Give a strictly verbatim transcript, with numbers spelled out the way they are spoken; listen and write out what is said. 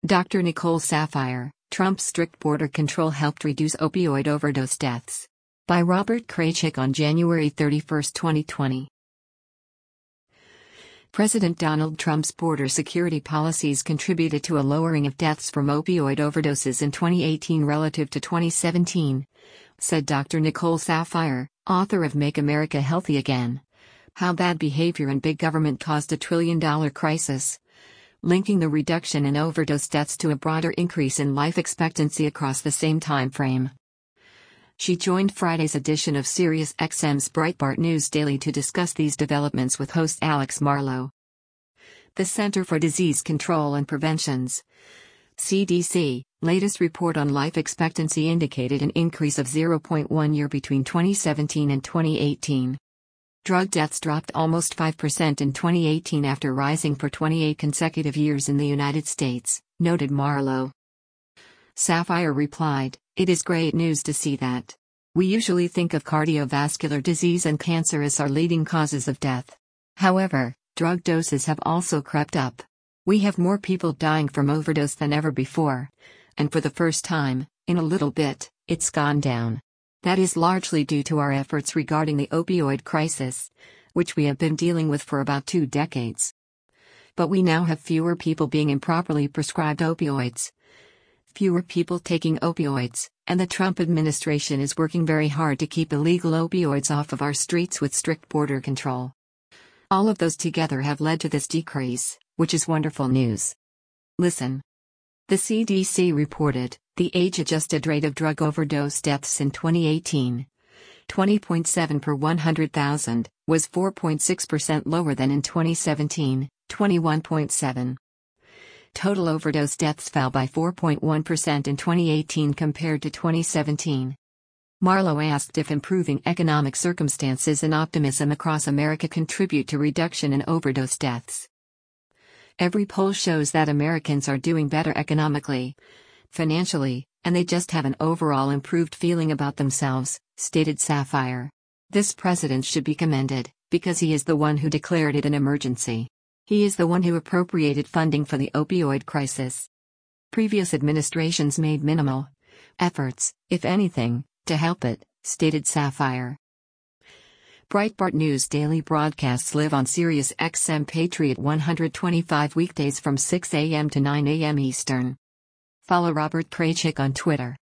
Doctor Nicole Saphier, Trump's strict border control helped reduce opioid overdose deaths. By Robert Kraychik on January thirty-first, twenty twenty. President Donald Trump's border security policies contributed to a lowering of deaths from opioid overdoses in twenty eighteen relative to twenty seventeen, said Doctor Nicole Saphier, author of Make America Healthy Again: How Bad Behavior in Big Government Caused a Trillion Dollar Crisis, linking the reduction in overdose deaths to a broader increase in life expectancy across the same time frame. She joined Friday's edition of SiriusXM's Breitbart News Daily to discuss these developments with host Alex Marlow. The Center for Disease Control and Prevention's C D C latest report on life expectancy indicated an increase of zero point one year between twenty seventeen and twenty eighteen. Drug deaths dropped almost five percent in twenty eighteen after rising for twenty-eight consecutive years in the United States, noted Marlow. Saphier replied, "It is great news to see that. We usually think of cardiovascular disease and cancer as our leading causes of death. However, drug doses have also crept up. We have more people dying from overdose than ever before. And for the first time, in a little bit, it's gone down. That is largely due to our efforts regarding the opioid crisis, which we have been dealing with for about two decades. But we now have fewer people being improperly prescribed opioids, fewer people taking opioids, and the Trump administration is working very hard to keep illegal opioids off of our streets with strict border control. All of those together have led to this decrease, which is wonderful news. Listen." The C D C reported, the age-adjusted rate of drug overdose deaths in twenty eighteen, twenty point seven per one hundred thousand, was four point six percent lower than in twenty seventeen, twenty-one point seven. Total overdose deaths fell by four point one percent in twenty eighteen compared to twenty seventeen. Marlow asked if improving economic circumstances and optimism across America contribute to reduction in overdose deaths. "Every poll shows that Americans are doing better economically, financially, and they just have an overall improved feeling about themselves," stated Saphier. "This president should be commended, because he is the one who declared it an emergency. He is the one who appropriated funding for the opioid crisis. Previous administrations made minimal efforts, if anything, to help it," stated Saphier. Breitbart News Daily broadcasts live on SiriusXM Patriot one twenty-five weekdays from six a m to nine a m Eastern. Follow Robert Kraychik on Twitter.